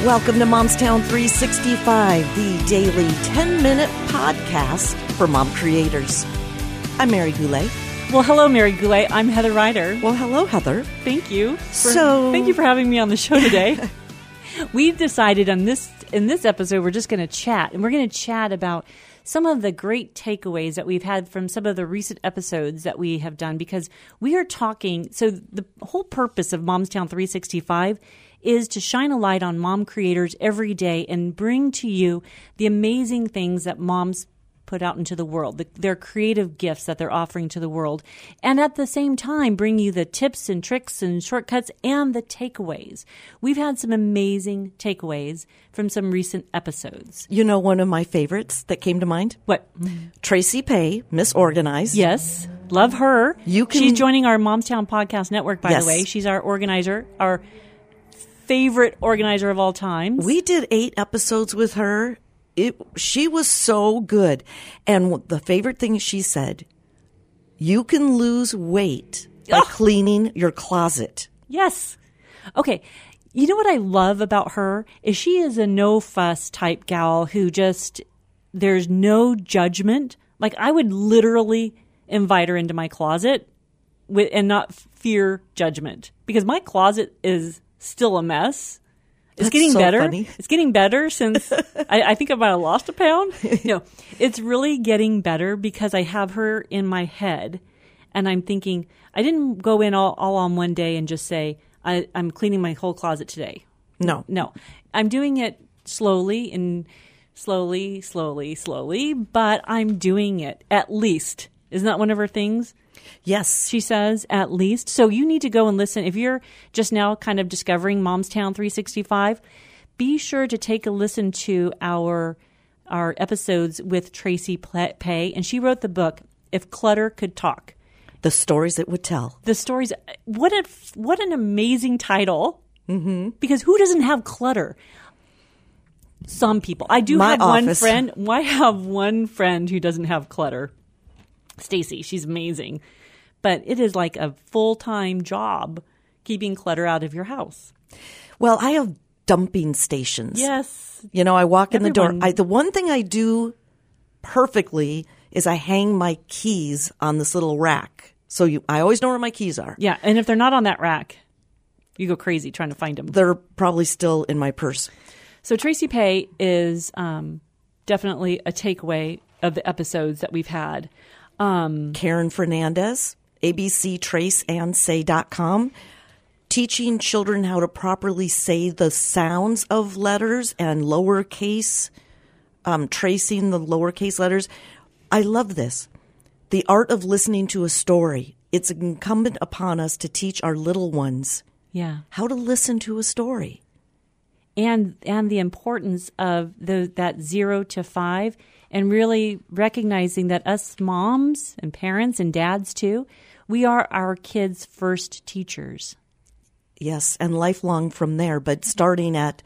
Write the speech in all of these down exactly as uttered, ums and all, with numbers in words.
Welcome to Momstown three sixty-five, the daily ten-minute podcast for mom creators. I'm Mary Goulet. Well, hello, Mary Goulet. I'm Heather Ryder. Well, hello, Heather. Thank you. For, so, thank you for having me on the show today. We've decided on this in this episode we're just going to chat, and we're going to chat about some of the great takeaways that we've had from some of the recent episodes that we have done, because we are talking. So the whole purpose of Momstown three sixty-five is to shine a light on mom creators every day and bring to you the amazing things that moms put out into the world, the, their creative gifts that they're offering to the world, and at the same time bring you the tips and tricks and shortcuts and the takeaways. We've had some amazing takeaways from some recent episodes. You know one of my favorites that came to mind? What? Tracy Pay, Miss Organized. Yes. Love her. You can... She's joining our Momstown Podcast Network, by yes. the way. She's our organizer, our favorite organizer of all time. We did eight episodes with her. It, she was so good. And the favorite thing she said, you can lose weight by oh. cleaning your closet. Yes. Okay. You know what I love about her is she is a no fuss type gal who just, there's no judgment. Like, I would literally invite her into my closet with, and not fear judgment, because my closet is still a mess. It's That's getting so better. Funny. It's getting better since I, I think I might have lost a pound. No, it's really getting better because I have her in my head, and I'm thinking, I didn't go in all, all on one day and just say, I, I'm cleaning my whole closet today. No. No. I'm doing it slowly and slowly, slowly, slowly, but I'm doing it at least. Isn't that one of her things? Yes. She says, at least. So you need to go and listen. If you're just now kind of discovering Momstown three sixty-five, be sure to take a listen to our our episodes with Tracy Pay. And she wrote the book, If Clutter Could Talk. The stories it would tell. The stories. What a, what an amazing title. Mm-hmm. Because who doesn't have clutter? Some people. I do My have office. one friend. I have one friend who doesn't have clutter. Stacy. She's amazing. But it is like a full-time job keeping clutter out of your house. Well, I have dumping stations. Yes. You know, I walk in the Everyone. door. I, the one thing I do perfectly is I hang my keys on this little rack. So you, I always know where my keys are. Yeah, and if they're not on that rack, you go crazy trying to find them. They're probably still in my purse. So Tracy Pay is um, definitely a takeaway of the episodes that we've had. Um, Karen Fernandez, A B C trace and say dot com, teaching children how to properly say the sounds of letters and lowercase, um, tracing the lowercase letters. I love this. The art of listening to a story. It's incumbent upon us to teach our little ones yeah. how to listen to a story. And and the importance of the that zero to five, and really recognizing that us moms and parents and dads too, we are our kids' first teachers. Yes, and lifelong from there, but starting at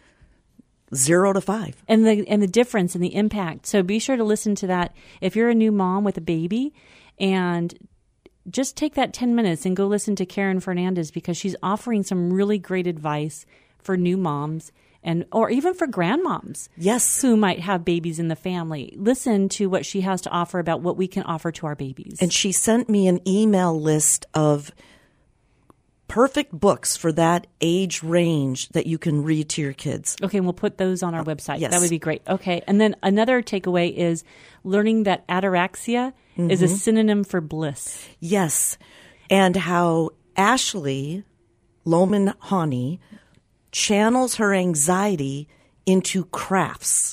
zero to five. And the and the difference and the impact. So be sure to listen to that if you're a new mom with a baby, and just take that ten minutes and go listen to Karen Fernandez, because she's offering some really great advice for new moms, and or even for grandmoms, yes, who might have babies in the family. Listen to what she has to offer about what we can offer to our babies. And she sent me an email list of perfect books for that age range that you can read to your kids. Okay, and we'll put those on our website. Yes. That would be great. Okay, and then another takeaway is learning that ataraxia mm-hmm. is a synonym for bliss. Yes, and how Ashley Loman-Honey channels her anxiety into crafts.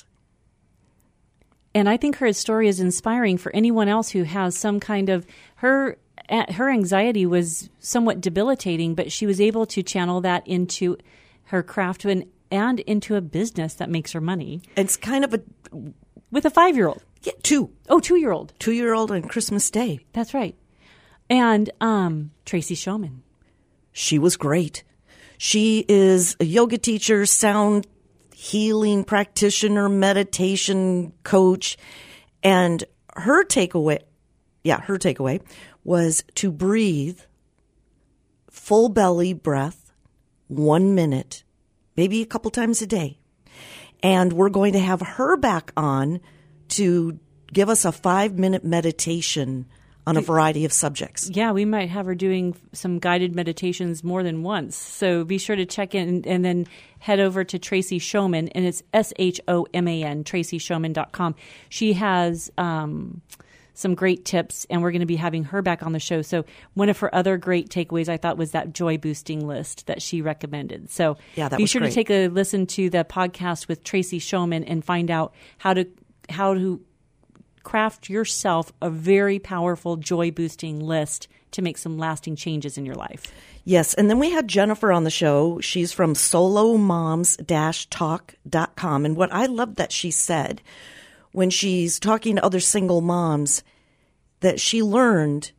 And I think her story is inspiring for anyone else who has some kind of her her anxiety was somewhat debilitating, but she was able to channel that into her craft and, and into a business that makes her money. It's kind of a with a five-year-old. Yeah, two. Oh, two-year-old. Two-year-old on Christmas Day. That's right. And um, Tracy Showman. She was great. She is a yoga teacher, sound healing practitioner, meditation coach, and her takeaway, yeah, her takeaway was to breathe full belly breath, one minute, maybe a couple times a day. And we're going to have her back on to give us a five-minute meditation on a variety of subjects. Yeah, we might have her doing some guided meditations more than once. So be sure to check in and then head over to Tracy Schoeman, and it's S H O M A N, tracy schoeman dot com. She has um, some great tips, and we're going to be having her back on the show. So one of her other great takeaways I thought was that joy boosting list that she recommended. So yeah, that be was sure great. to take a listen to the podcast with Tracy Schoeman and find out how to how to craft yourself a very powerful joy-boosting list to make some lasting changes in your life. Yes, and then we had Jennifer on the show. She's from solo moms dash talk dot com. And what I loved that she said when she's talking to other single moms, that she learned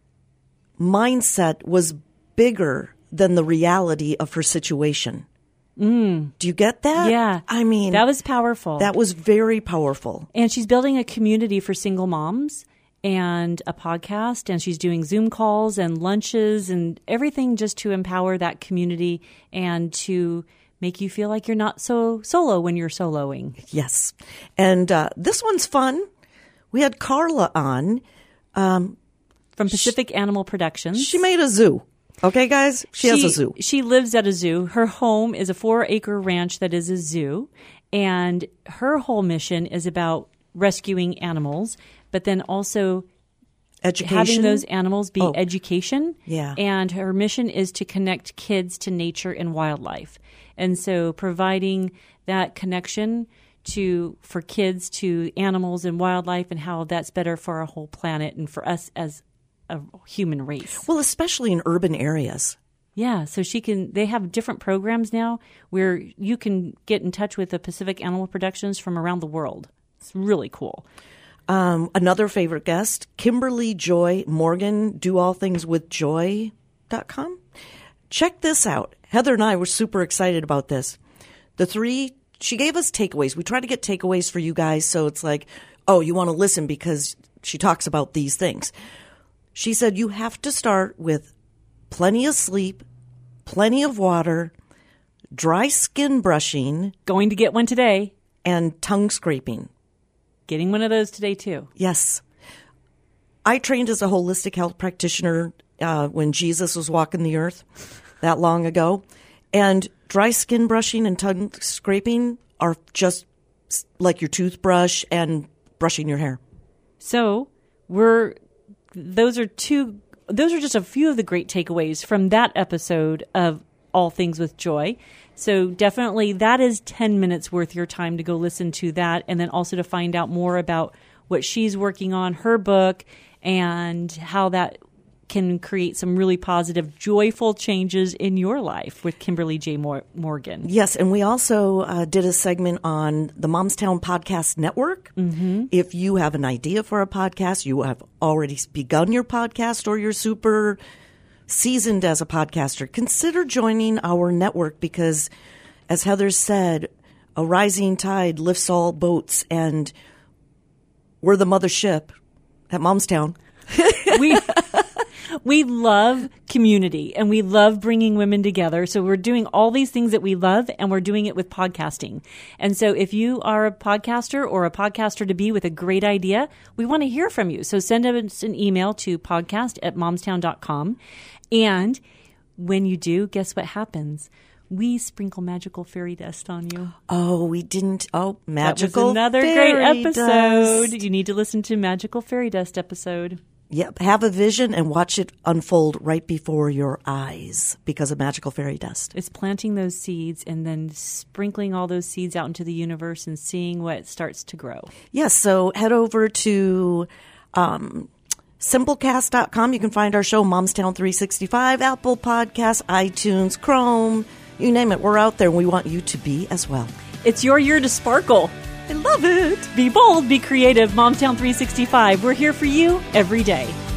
mindset was bigger than the reality of her situation. Mm. Do you get that? Yeah. I mean, that was powerful. That was very powerful. And she's building a community for single moms and a podcast, and she's doing Zoom calls and lunches and everything just to empower that community and to make you feel like you're not so solo when you're soloing. Yes. And uh, this one's fun. We had Carla on. Um, From Pacific she, Animal Productions. She made a zoo. Okay, guys? She, she has a zoo. She lives at a zoo. Her home is a four-acre ranch that is a zoo. And her whole mission is about rescuing animals, but then also education. Having those animals be oh. education. Yeah. And her mission is to connect kids to nature and wildlife. And so providing that connection to for kids to animals and wildlife and how that's better for our whole planet and for us as a human race. Well, especially in urban areas. Yeah, so she can. They have different programs now where you can get in touch with the Pacific Animal Productions from around the world. It's really cool. Um, another favorite guest, Kimberly Joy Morgan, do all things with joy dot com. Check this out. Heather and I were super excited about this. The three, she gave us takeaways. We try to get takeaways for you guys, so it's like, oh, you want to listen because she talks about these things. She said you have to start with plenty of sleep, plenty of water, dry skin brushing. Going to get one today. And tongue scraping. Getting one of those today, too. Yes. I trained as a holistic health practitioner uh, when Jesus was walking the earth that long ago. And dry skin brushing and tongue scraping are just like your toothbrush and brushing your hair. So we're... Those are two. Those are just a few of the great takeaways from that episode of All Things with Joy. So definitely that is ten minutes worth your time to go listen to that, and then also to find out more about what she's working on, her book, and how that can create some really positive, joyful changes in your life with Kimberly J. Mor- Morgan. Yes, and we also uh, did a segment on the Momstown Podcast Network. Mm-hmm. If you have an idea for a podcast, you have already begun your podcast, or you're super seasoned as a podcaster, consider joining our network because, as Heather said, a rising tide lifts all boats, and we're the mothership at Momstown. we... We love community and we love bringing women together. So we're doing all these things that we love, and we're doing it with podcasting. And so if you are a podcaster or a podcaster to be with a great idea, we want to hear from you. So send us an email to podcast at momstown dot com. And when you do, guess what happens? We sprinkle magical fairy dust on you. Oh, we didn't. Oh, magical that was another fairy great episode. Dust. You need to listen to Magical Fairy Dust episode. Yep. Have a vision and watch it unfold right before your eyes because of magical fairy dust. It's planting those seeds and then sprinkling all those seeds out into the universe and seeing what starts to grow. Yes. So head over to um, simplecast dot com. You can find our show, Momstown three sixty-five, Apple Podcasts, iTunes, Chrome, you name it. We're out there, and we want you to be as well. It's your year to sparkle. I love it. Be bold, be creative. Momstown three sixty-five. We're here for you every day.